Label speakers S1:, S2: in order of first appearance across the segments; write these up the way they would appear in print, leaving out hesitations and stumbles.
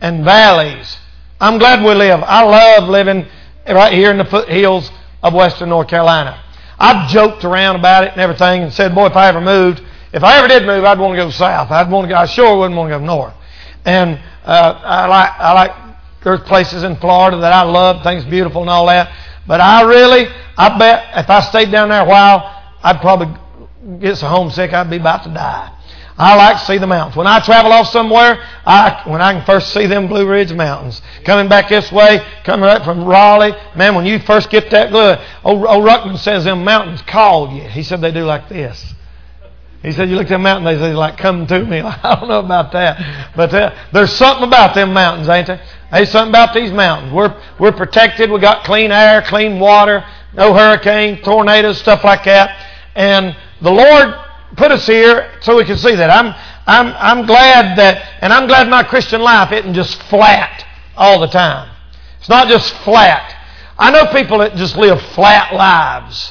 S1: and valleys. I'm glad we live. I love living right here in the foothills of western North Carolina. I've joked around about it and everything and said, boy, if I ever did move, I'd want to go south. I sure wouldn't want to go north. And I like there's places in Florida that I love, things beautiful and all that. But I bet if I stayed down there a while, I'd probably get so homesick I'd be about to die. I like to see the mountains. When I travel off somewhere, when I can first see them Blue Ridge Mountains. Coming back this way, coming up from Raleigh, man, when you first get that good, old Ruckman says them mountains call you. He said they do like this. He said, you look at them mountains, they like, come to me. I don't know about that. But there's something about them mountains, ain't there? There's something about these mountains. We're protected. We got clean air, clean water, no hurricanes, tornadoes, stuff like that. And the Lord put us here so we can see that. I'm glad that, and I'm glad my Christian life isn't just flat all the time. It's not just flat. I know people that just live flat lives.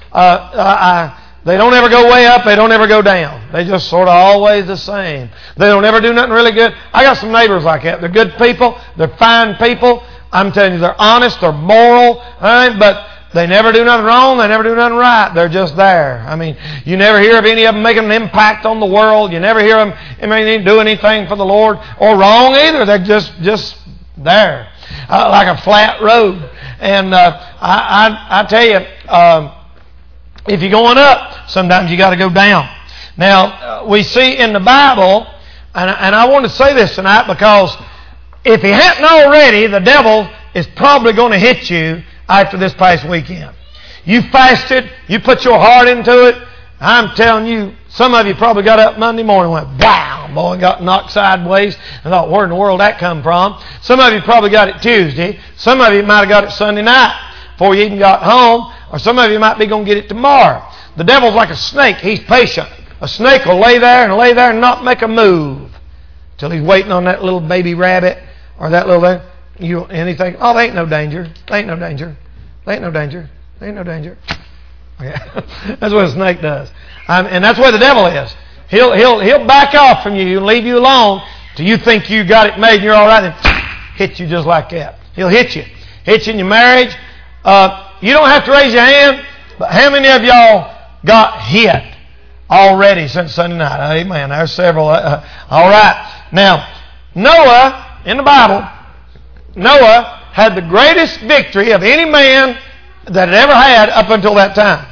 S1: They don't ever go way up. They don't ever go down. They just sort of always the same. They don't ever do nothing really good. I got some neighbors like that. They're good people. They're fine people. I'm telling you, they're honest. They're moral. But they never do nothing wrong. They never do nothing right. They're just there. I mean, you never hear of any of them making an impact on the world. You never hear them do anything for the Lord or wrong either. They're just there, like a flat road. And I tell you, if you're going up, sometimes you got to go down. Now, we see in the Bible, and I want to say this tonight because if he hadn't already, the devil is probably going to hit you after this past weekend. You fasted, you put your heart into it. I'm telling you, some of you probably got up Monday morning and went, wow, boy, and got knocked sideways and thought, where in the world that come from? Some of you probably got it Tuesday. Some of you might have got it Sunday night before you even got home. Or some of you might be going to get it tomorrow. The devil's like a snake. He's patient. A snake will lay there and not make a move till he's waiting on that little baby rabbit or that little thing. And he thinks, oh, there ain't no danger. There ain't no danger. There ain't no danger. There ain't no danger. Okay. That's what a snake does. And that's where the devil is. He'll back off from you and leave you alone till you think you got it made and you're all right, and hit you just like that. He'll hit you. Hit you in your marriage. You don't have to raise your hand, but how many of y'all got hit already since Sunday night? Amen. There's several. All right. Now, Noah, in the Bible, Noah had the greatest victory of any man that had ever had up until that time.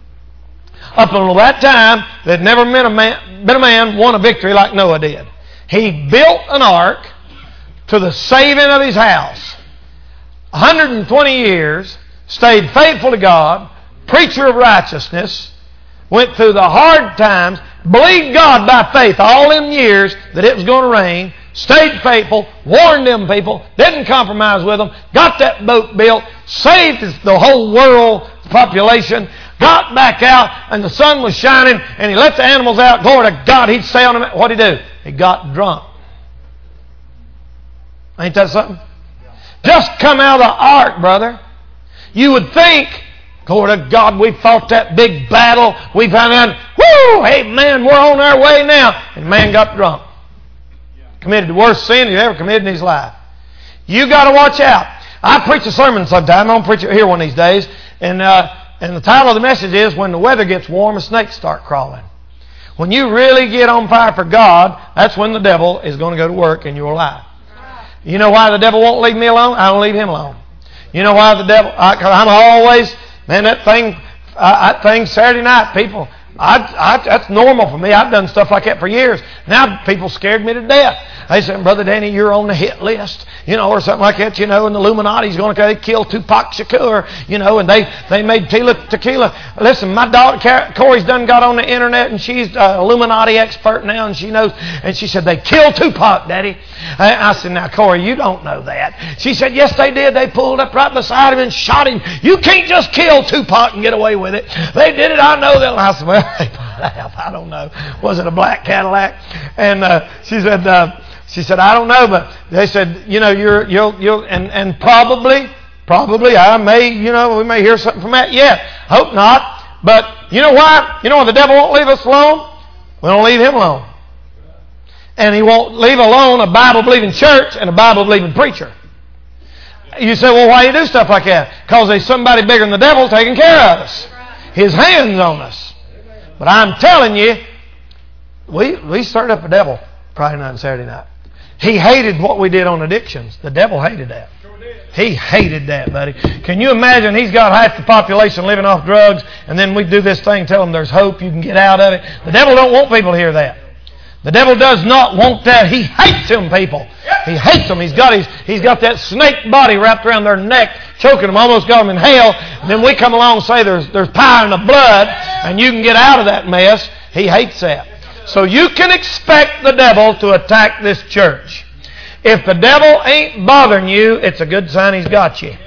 S1: Up until that time, there'd never been a man won a victory like Noah did. He built an ark to the saving of his house. 120 years, stayed faithful to God, preacher of righteousness, went through the hard times, believed God by faith all them years that it was going to rain, stayed faithful, warned them people, didn't compromise with them, got that boat built, saved the whole world population, got back out, and the sun was shining, and he let the animals out. Glory to God, he'd stay on them. What'd he do? He got drunk. Ain't that something? Just come out of the ark, brother. You would think, glory to God, we fought that big battle. We found out, woo, hey man, we're on our way now. And man got drunk. Committed the worst sin he's ever committed in his life. You got to watch out. I preach a sermon sometime. I'm going to preach it here one of these days. And the title of the message is, when the weather gets warm, the snakes start crawling. When you really get on fire for God, that's when the devil is going to go to work in your life. You know why the devil won't leave me alone? I don't leave him alone. You know why the devil? I'm always, man, that thing Saturday night, people, that's normal for me. I've done stuff like that for years. Now people scared me to death. They said, Brother Danny, you're on the hit list, or something like that, and the Illuminati's going to kill Tupac Shakur, and they made tequila. Listen, my daughter, Corey's done got on the internet, and she's an Illuminati expert now, and she knows, and she said, they killed Tupac, Daddy. I said, now, Corey, you don't know that. She said, yes, they did. They pulled up right beside him and shot him. You can't just kill Tupac and get away with it. They did it, I know that. And I said, well, I don't know. Was it a black Cadillac? And she said, I don't know, but they said, you'll, and probably I may, we may hear something from that. Yeah, hope not. But you know why? You know why the devil won't leave us alone? We don't leave him alone. And He won't leave alone a Bible-believing church and a Bible-believing preacher. You say, well, why do you do stuff like that? Because there's somebody bigger than the devil taking care of us. His hand's on us. But I'm telling you, we stirred up the devil Friday night and Saturday night. He hated what we did on addictions. The devil hated that. He hated that, buddy. Can you imagine he's got half the population living off drugs, and then we do this thing, tell them there's hope, you can get out of it. The devil don't want people to hear that. The devil does not want that. He hates them people. He hates them. He's got that snake body wrapped around their neck, choking them, almost got them in hell. And then we come along and say there's power in the blood, and you can get out of that mess. He hates that. So you can expect the devil to attack this church. If the devil ain't bothering you, it's a good sign he's got you.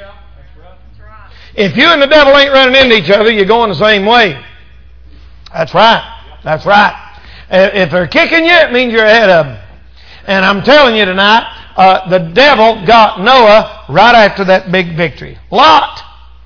S1: If you and the devil ain't running into each other, you're going the same way. That's right. That's right. If they're kicking you, it means you're ahead of them. And I'm telling you tonight, the devil got Noah right after that big victory. Lot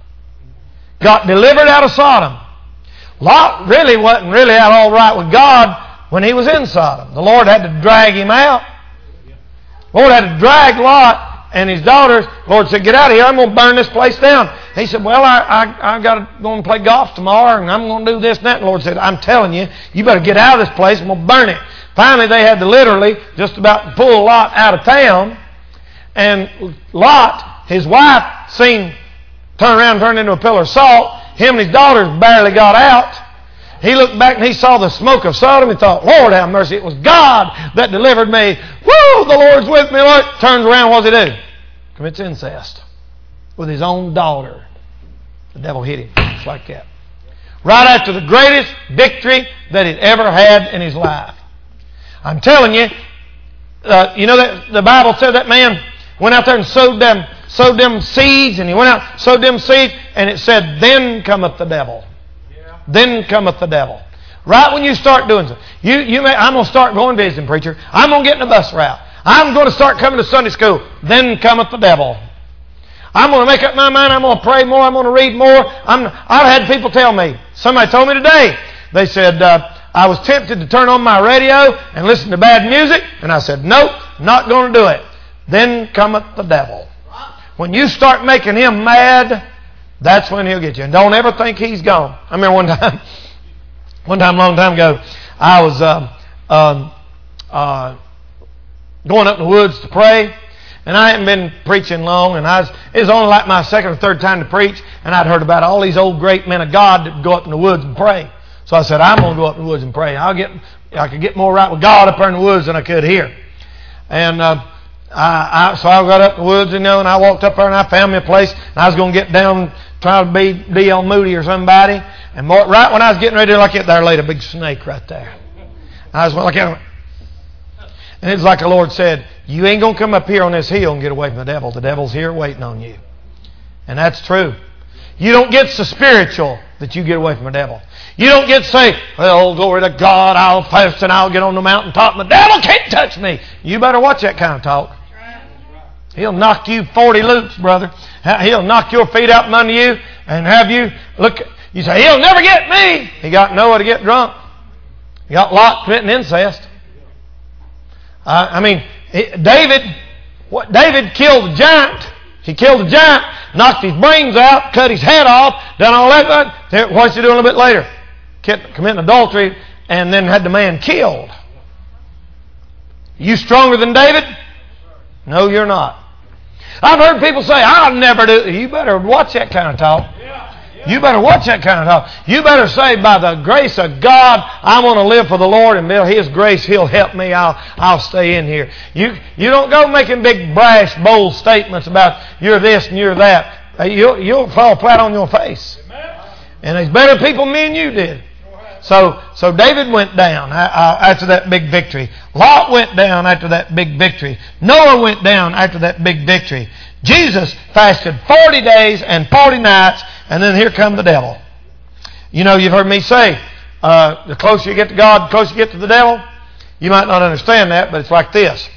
S1: got delivered out of Sodom. Lot really wasn't really out all right with God when he was in Sodom. The Lord had to drag him out. The Lord had to drag Lot and his daughters. The Lord said, get out of here. I'm going to burn this place down. He said, well, I got to go and play golf tomorrow, and I'm going to do this and that. And the Lord said, I'm telling you, you better get out of this place and we'll burn it. Finally, they had to literally just about pull Lot out of town. And Lot, his wife, turn around and turned into a pillar of salt. Him and his daughters barely got out. He looked back and he saw the smoke of Sodom. He thought, Lord have mercy, it was God that delivered me. Woo, the Lord's with me. Lord. Turns around, what does he do? Commits incest with his own daughter. The devil hit him just like that. Right after the greatest victory that he'd ever had in his life. I'm telling you, you know that the Bible said that man went out there and sowed them seeds, and he went out, sowed them seeds, and it said, then cometh the devil. Yeah. Then cometh the devil. Right when you start doing something. I'm going to start going visiting, preacher. I'm going to get in a bus route. I'm going to start coming to Sunday school. Then cometh the devil. I'm going to make up my mind. I'm going to pray more. I'm going to read more. I've had people tell me. Somebody told me today. They said, I was tempted to turn on my radio and listen to bad music. And I said, nope, not going to do it. Then cometh the devil. When you start making him mad, that's when he'll get you. And don't ever think he's gone. I remember one time a long time ago, I was going up in the woods to pray. And I hadn't been preaching long, and it was only like my second or third time to preach, and I'd heard about all these old great men of God that would go up in the woods and pray. So I said, I'm going to go up in the woods and pray. I could get more right with God up there in the woods than I could here. And so I got up in the woods, and I walked up there, and I found me a place, and I was going to get down, try to be D.L. Moody or somebody. And right when I was getting ready to look at there, laid a big snake right there. And I was like, and it's like the Lord said, you ain't going to come up here on this hill and get away from the devil. The devil's here waiting on you. And that's true. You don't get so spiritual that you get away from the devil. You don't get to say, well, glory to God, I'll fast and I'll get on the mountaintop and the devil can't touch me. You better watch that kind of talk. He'll knock you 40 loops, brother. He'll knock your feet out from under you and have you look. You say, he'll never get me. He got Noah to get drunk. He got Lot committing incest. David killed a giant. He killed a giant, knocked his brains out, cut his head off, done all that. What's he doing a little bit later? Committing adultery, and then had the man killed. You stronger than David? No, you're not. I've heard people say, I'll never do it. You better watch that kind of talk. You better watch that kind of talk. You better say, by the grace of God, I want to live for the Lord, and by His grace, He'll help me. I'll stay in here. You don't go making big, brash, bold statements about you're this and you're that. You'll fall flat on your face. And there's better people than me and you did. So David went down after that big victory. Lot went down after that big victory. Noah went down after that big victory. Jesus fasted 40 days and 40 nights, and then here come the devil. You've heard me say, the closer you get to God, the closer you get to the devil. You might not understand that, but it's like this.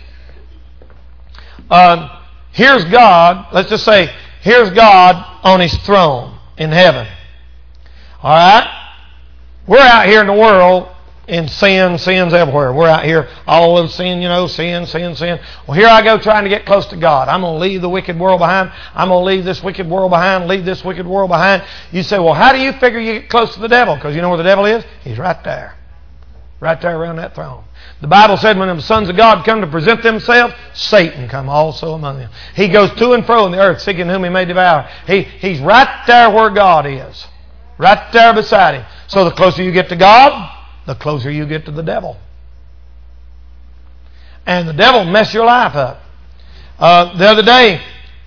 S1: Here's God. Let's just say, here's God on His throne in heaven. All right? We're out here in the world in sin. Sin's everywhere. We're out here all over sin, sin. Well, here I go trying to get close to God. I'm going to leave the wicked world behind. I'm going to leave this wicked world behind, leave this wicked world behind. You say, well, how do you figure you get close to the devil? Because you know where the devil is? He's right there. Right there around that throne. The Bible said when the sons of God come to present themselves, Satan come also among them. He goes to and fro in the earth, seeking whom he may devour. He's right there where God is. Right there beside him. So the closer you get to God, the closer you get to the devil. And the devil will mess your life up. The other day,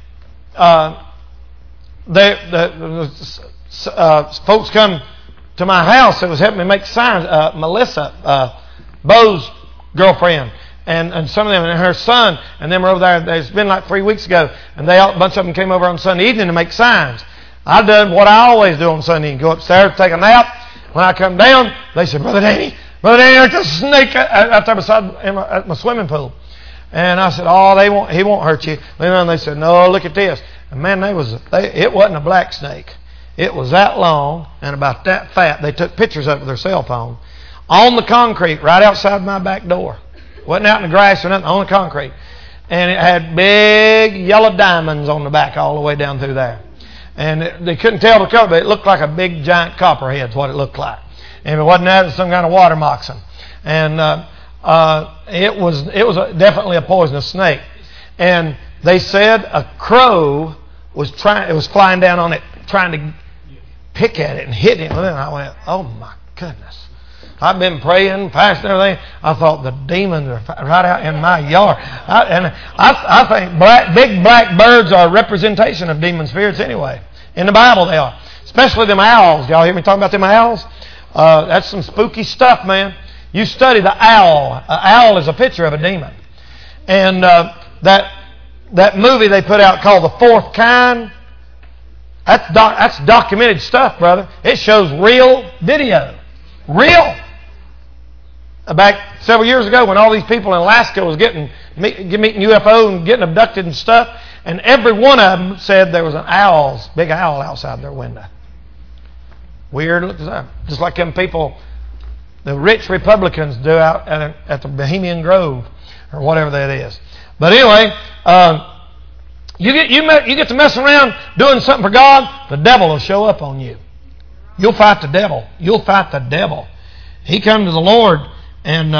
S1: folks come to my house that was helping me make signs. Melissa, Bo's girlfriend, and some of them, and her son, and them were over there. It's been like 3 weeks ago, and a bunch of them came over on Sunday evening to make signs. I done what I always do on Sunday: go upstairs, take a nap. When I come down, they said, Brother Danny, there's a snake out there at my swimming pool. And I said, he won't hurt you. And they said, no, look at this. And man, it wasn't a black snake. It was that long and about that fat. They took pictures of it with their cell phone on the concrete right outside my back door. Wasn't out in the grass or nothing, on the concrete. And it had big yellow diamonds on the back all the way down through there. And they couldn't tell the color, but it looked like a big giant copperhead's what it looked like. And if it wasn't that, it was some kind of water moccasin. And it was definitely a poisonous snake. And they said a crow was flying down on it, trying to pick at it and hit him. And then I went, oh my goodness. I've been praying, fasting, and everything. I thought the demons are right out in my yard. I think big black birds are a representation of demon spirits anyway. In the Bible they are. Especially them owls. Y'all hear me talking about them owls? That's some spooky stuff, man. You study the owl. An owl is a picture of a demon. And that movie they put out called The Fourth Kind, that's documented stuff, brother. It shows real video. Real. Back several years ago when all these people in Alaska was meeting UFO and getting abducted and stuff, and every one of them said there was an big owl outside their window. Weird. Just like them people, the rich Republicans do out at the Bohemian Grove or whatever that is. But anyway, you get to mess around doing something for God, the devil will show up on you. You'll fight the devil. You'll fight the devil. He come to the Lord, and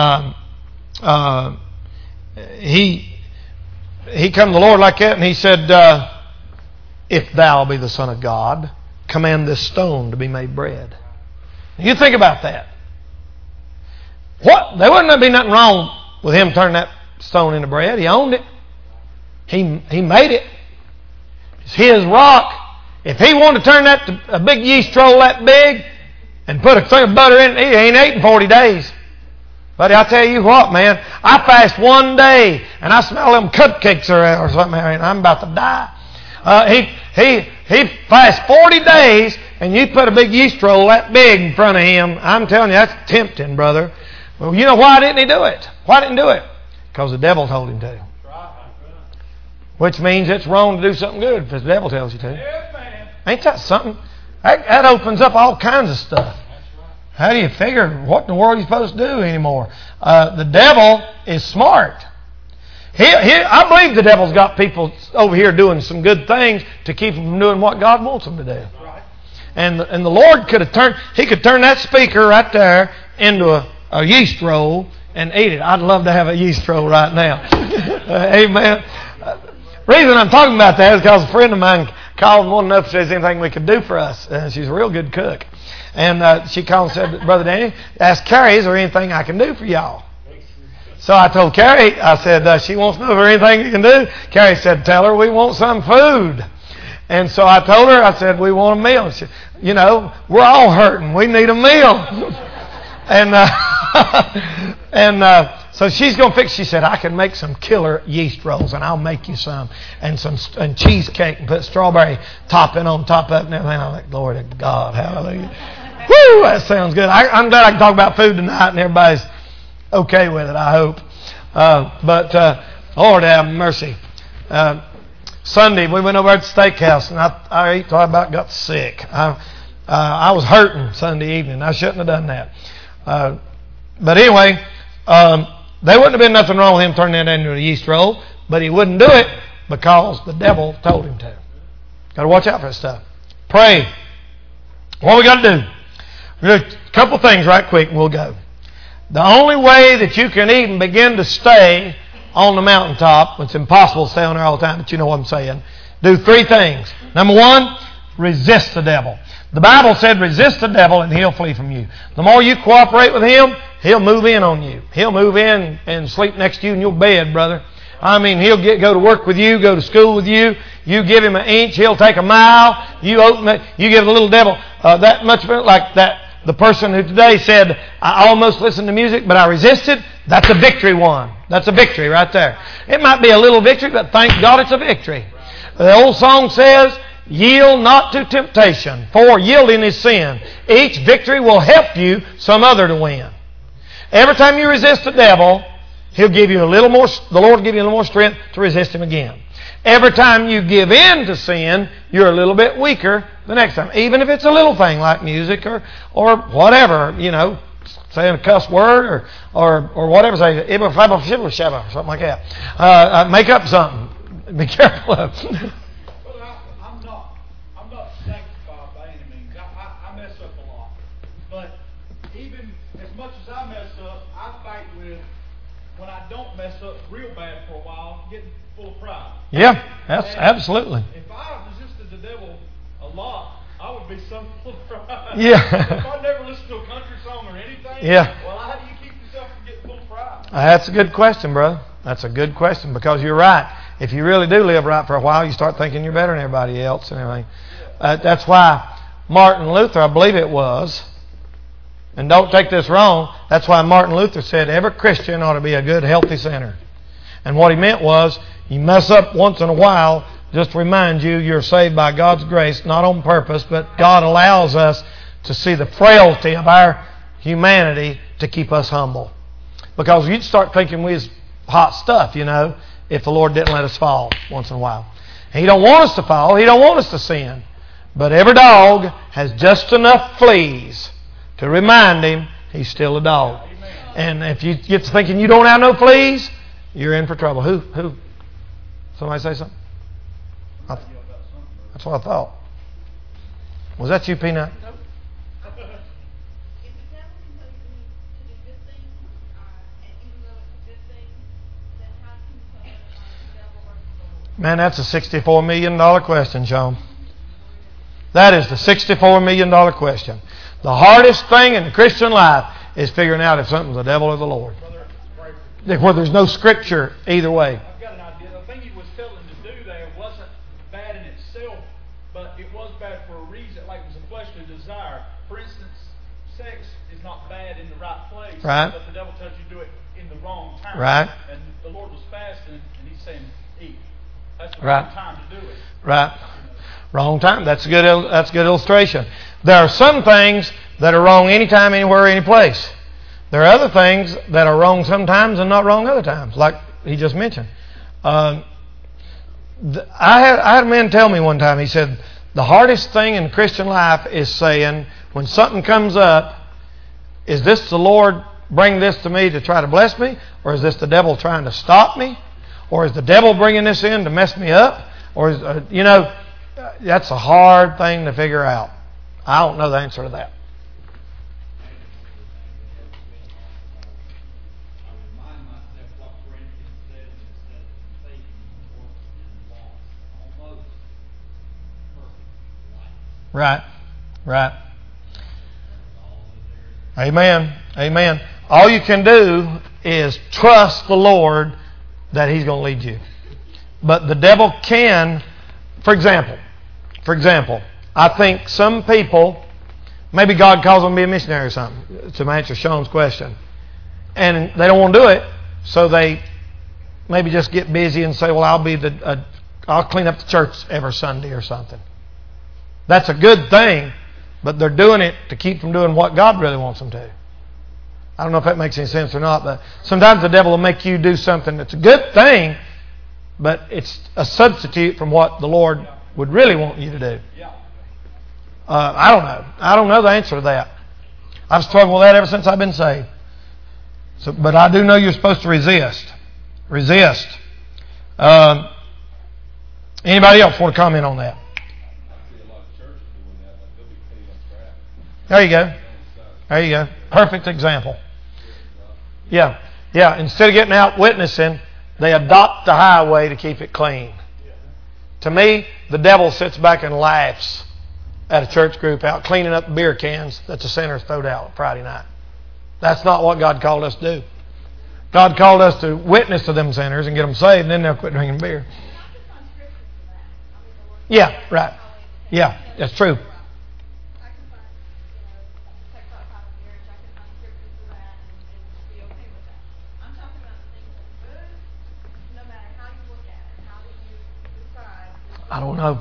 S1: he come to the Lord like that, and he said, if thou be the Son of God, command this stone to be made bread. You think about that. What? There wouldn't be nothing wrong with him turning that stone into bread. He owned it. He made it. It's his rock. If he wanted to turn that to a big yeast roll that big and put a thing of butter in it, he ain't ate in 40 days. But I tell you what, man, I fast one day and I smell them cupcakes or something, and I'm about to die. He fasts 40 days and you put a big yeast roll that big in front of him. I'm telling you, that's tempting, brother. Well, you know why didn't he do it? Why didn't he do it? Because the devil told him to. Which means it's wrong to do something good if the devil tells you to. Ain't that something? That opens up all kinds of stuff. How do you figure what in the world you're supposed to do anymore? The devil is smart. I believe the devil's got people over here doing some good things to keep them from doing what God wants them to do. And the Lord could turn that speaker right there into a yeast roll and eat it. I'd love to have a yeast roll right now. Amen. The reason I'm talking about that is because a friend of mine called and wanted to know if there's anything we could do for us. She's a real good cook. And she called and said, Brother Danny, ask Carrie, is there anything I can do for y'all? So I told Carrie, I said, she wants to know if there's anything you can do. Carrie said, tell her we want some food. And so I told her, I said, we want a meal. She, we're all hurting. We need a meal. So she's going to fix. She said, I can make some killer yeast rolls, and I'll make you some, and cheesecake, and put strawberry topping on top of it and everything. I'm like, Lord of God, hallelujah. Woo, that sounds good. I'm glad I can talk about food tonight, and everybody's okay with it, I hope. But Lord have mercy. Sunday, we went over at the steakhouse, and I ate till I about got sick. I was hurting Sunday evening. I shouldn't have done that. But anyway, there wouldn't have been nothing wrong with him turning that into a yeast roll, but he wouldn't do it because the devil told him to. Got to watch out for that stuff. Pray. What we got to do? We're going to do a couple things right quick and we'll go. The only way that you can even begin to stay on the mountaintop, it's impossible to stay on there all the time, but you know what I'm saying, do three things. Number one, resist the devil. The Bible said resist the devil and he'll flee from you. The more you cooperate with him, he'll move in on you. He'll move in and sleep next to you in your bed, brother. I mean, he'll go to work with you, go to school with you. You give him an inch, he'll take a mile. You open it, you give the little devil that much like that. The person who today said, I almost listened to music, but I resisted. That's a victory won. That's a victory right there. It might be a little victory, but thank God it's a victory. The old song says, yield not to temptation, for yielding is sin. Each victory will help you some other to win. Every time you resist the devil, He'll give you a little more, the Lord will give you a little more strength to resist him again. Every time you give in to sin, you're a little bit weaker the next time. Even if it's a little thing like music or whatever, you know, saying a cuss word or whatever, say something like that. Make up something. Be careful of.
S2: I'm not sanctified by any means. I mess up a lot. But even as much as I mess up, I fight with when I don't mess up real bad for a while, getting full of pride.
S1: Yeah, absolutely.
S2: If I resisted the devil a lot, I would be so full of pride.
S1: Yeah.
S2: If I never listened to a country song or anything,
S1: yeah.
S2: Well, how do you keep yourself from getting full of pride?
S1: That's a good question, brother. That's a good question because you're right. If you really do live right for a while, you start thinking you're better than everybody else and everything. That's why Martin Luther, I believe it was, and don't take this wrong, that's why Martin Luther said every Christian ought to be a good, healthy sinner. And what he meant was, you mess up once in a while, just to remind you you're saved by God's grace, not on purpose, but God allows us to see the frailty of our humanity to keep us humble. Because you'd start thinking we was hot stuff, you know, if the Lord didn't let us fall once in a while. He don't want us to fall. He don't want us to sin. But every dog has just enough fleas to remind him he's still a dog. And if you get to thinking you don't have no fleas, you're in for trouble. Who? Somebody say something? That's what I thought. Was that you, Peanut?
S3: Nope. If the devil can tell you to do good things, and even though it's a good thing, then how can you tell the devil versus the Lord?
S1: Man, that's a $64 million question, Sean. That is the $64 million question. The hardest thing in the Christian life is figuring out if something's the devil or the Lord. Where there's no scripture either way.
S2: I've got an idea. The thing he was telling to do there wasn't bad in itself, but it was bad for a reason, like it was a fleshly desire. For instance, sex is not bad in the right place,
S1: right.
S2: But the devil tells you to do it in the wrong time.
S1: Right.
S2: And the Lord was fasting, and he's saying, eat. That's the
S1: right.
S2: wrong time to do it.
S1: Right. Wrong time. That's a good illustration. There are some things that are wrong anytime, anywhere, any place. There are other things that are wrong sometimes and not wrong other times, like he just mentioned. I had a man tell me one time, he said, the hardest thing in Christian life is saying, when something comes up, is this the Lord bring this to me to try to bless me? Or is this the devil trying to stop me? Or is the devil bringing this in to mess me up? Or is, that's a hard thing to figure out. I don't know the answer to that. Right. Amen. All you can do is trust the Lord that He's going to lead you. But the devil can, for example, I think some people, maybe God calls them to be a missionary or something, to answer Sean's question. And they don't want to do it, so they maybe just get busy and say, well, I'll clean up the church every Sunday or something. That's a good thing, but they're doing it to keep from doing what God really wants them to. I don't know if that makes any sense or not, but sometimes the devil will make you do something that's a good thing, but it's a substitute from what the Lord would really want you to do. I don't know. I don't know the answer to that. I've struggled with that ever since I've been saved. So, but I do know you're supposed to resist. Resist. Anybody else want to comment on that? There you go. There you go. Perfect example. Yeah. Yeah. Instead of getting out witnessing, they adopt the highway to keep it clean. To me, the devil sits back and laughs at a church group out cleaning up beer cans that the sinners throwed out Friday night. That's not what God called us to do. God called us to witness to them sinners and get them saved, and then they'll quit drinking beer. Yeah, right. Yeah, that's true. I don't know.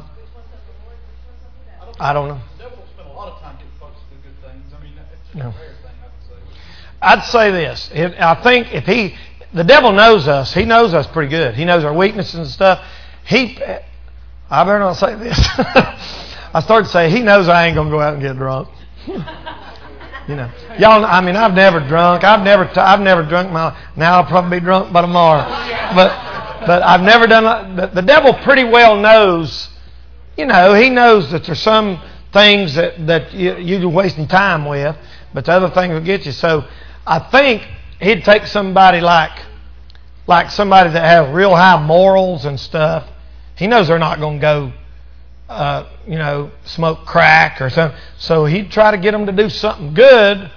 S1: I don't know.
S2: The devil will spend a lot of time getting folks to do good things. I mean, it's just
S1: No.
S2: a rare thing, I would say.
S1: I'd say this. I think the devil knows us. He knows us pretty good. He knows our weaknesses and stuff. I better not say this. I started to say, he knows I ain't going to go out and get drunk. You know, y'all. I mean, I've never drunk. I've never drunk now I'll probably be drunk by tomorrow. But I've never done. The devil pretty well knows. You know, he knows that there's some things that you're wasting time with, but the other things will get you. So I think he'd take somebody like somebody that has real high morals and stuff. He knows they're not going to go, smoke crack or something. So he'd try to get them to do something good.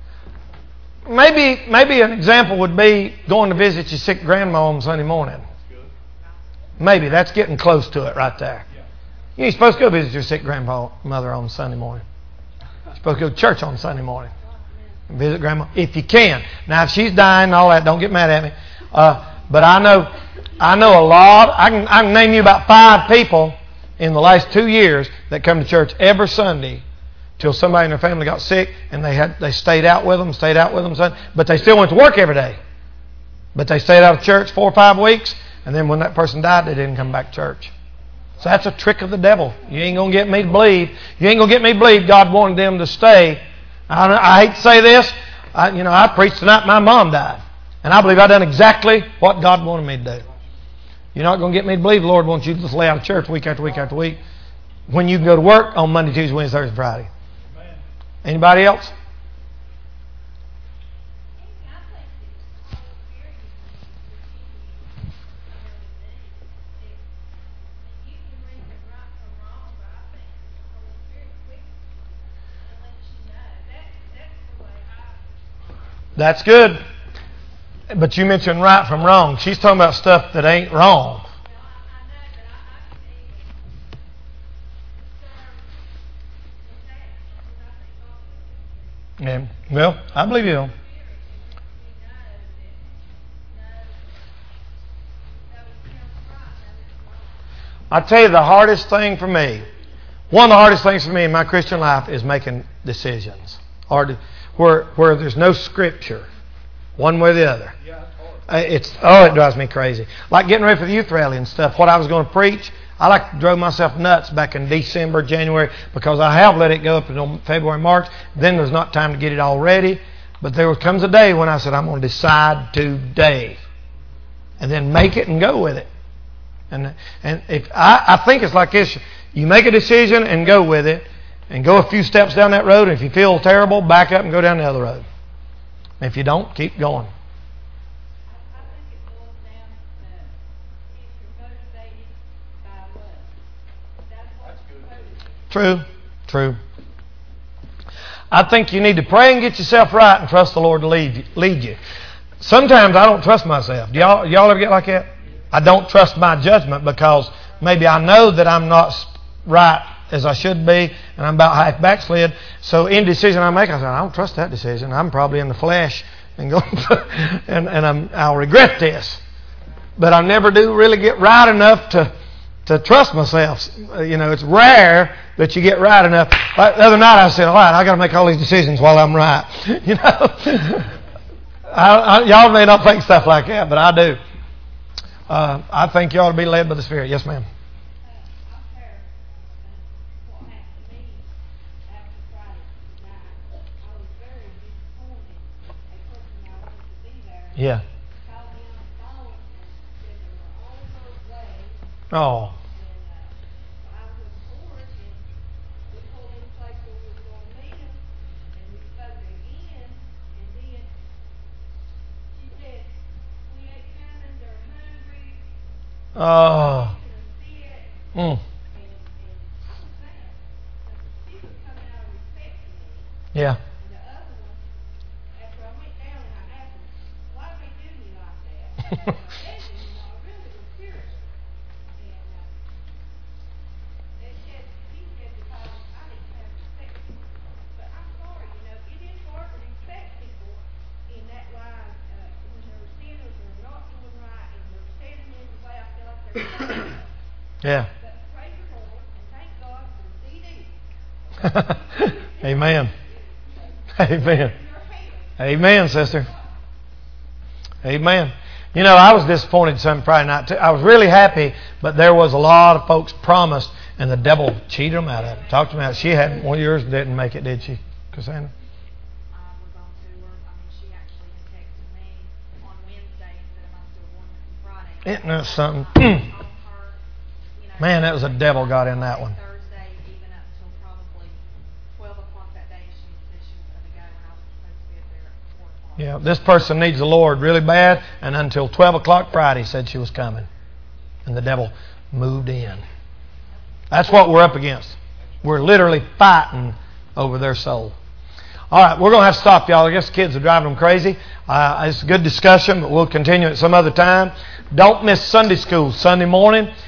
S1: Maybe an example would be going to visit your sick grandma on Sunday morning. Maybe that's getting close to it right there. You ain't supposed to go visit your sick grandmother on Sunday morning. You're supposed to go to church on Sunday morning and visit grandma if you can. Now, if she's dying and all that, don't get mad at me. But I know a lot. I can name you about 5 people in the last 2 years that come to church every Sunday till somebody in their family got sick and they stayed out with them, but they still went to work every day. But they stayed out of church 4 or 5 weeks, and then when that person died, they didn't come back to church. So that's a trick of the devil. You ain't going to get me to believe. God wanted them to stay. I hate to say this. I preached tonight. My mom died. And I believe I done exactly what God wanted me to do. You're not going to get me to believe the Lord wants you to just lay out of church week after week after week when you can go to work on Monday, Tuesday, Wednesday, Thursday, Friday. Anybody else? That's good. But you mentioned right from wrong. She's talking about stuff that ain't wrong. Yeah. Well, I believe you. I tell you, the hardest thing for me, one of the hardest things for me in my Christian life is making decisions. Where there's no scripture, one way or the other. It drives me crazy. Like getting ready for the youth rally and stuff. What I was going to preach, I drove myself nuts back in December, January, because I have let it go up until February, March. Then there's not time to get it all ready. But there comes a day when I said, I'm going to decide today. And then make it and go with it. And if I think it's like this. You make a decision and go with it. And go a few steps down that road. And if you feel terrible, back up and go down the other road. And if you don't, keep going. True. I think you need to pray and get yourself right and trust the Lord to lead you. Sometimes I don't trust myself. Do y'all ever get like that? I don't trust my judgment because maybe I know that I'm not right as I should be, and I'm about half backslid. So any decision I make, I say, I don't trust that decision. I'm probably in the flesh, and I'll regret this. But I never do really get right enough to trust myself. It's rare that you get right enough. Like the other night I said, all right, I got to make all these decisions while I'm right. Y'all may not think stuff like that, but I do. I think you ought to be led by the Spirit. Yes, ma'am. Oh.
S3: I was in court, and we pulled in a place where we were going to meet him, and we spoke again, and then she said, "We ain't coming, they're hungry,
S1: Oh.
S3: they're sick,"
S1: Mm.
S3: and I was mad. She was coming out of respect to me.
S1: Yeah.
S3: And the other one, after I went down and I asked him, "Why do they do me like that?" I said to him, I really was serious. And they said, he said, because I didn't have respect for him. But I'm sorry, it is hard to respect people in that line when they're sinners or not doing right and they're standing in the way I feel like they're doing.
S1: Yeah.
S3: But praise the Lord and thank God for CD.
S1: Amen. Amen. Amen, sister. Amen. I was disappointed some Friday night too. I was really happy, but there was a lot of folks promised, and the devil cheated them out of it. Talked them out. She had one of yours didn't make it, did she, Cassandra?
S4: I was on tour. She actually had texted me on Wednesday instead of my still one Friday.
S1: Isn't that something?
S4: On her,
S1: Man, that was a devil got in that one.
S4: Thursday, even up till probably 12 o'clock that day, she said she was going to go, and I was supposed to be up there at 4 o'clock.
S1: Yeah, this person needs the Lord really bad, and until 12 o'clock Friday said she was coming. And the devil moved in. That's what we're up against. We're literally fighting over their soul. All right, we're going to have to stop, y'all. I guess the kids are driving them crazy. It's a good discussion, but we'll continue at some other time. Don't miss Sunday school Sunday morning.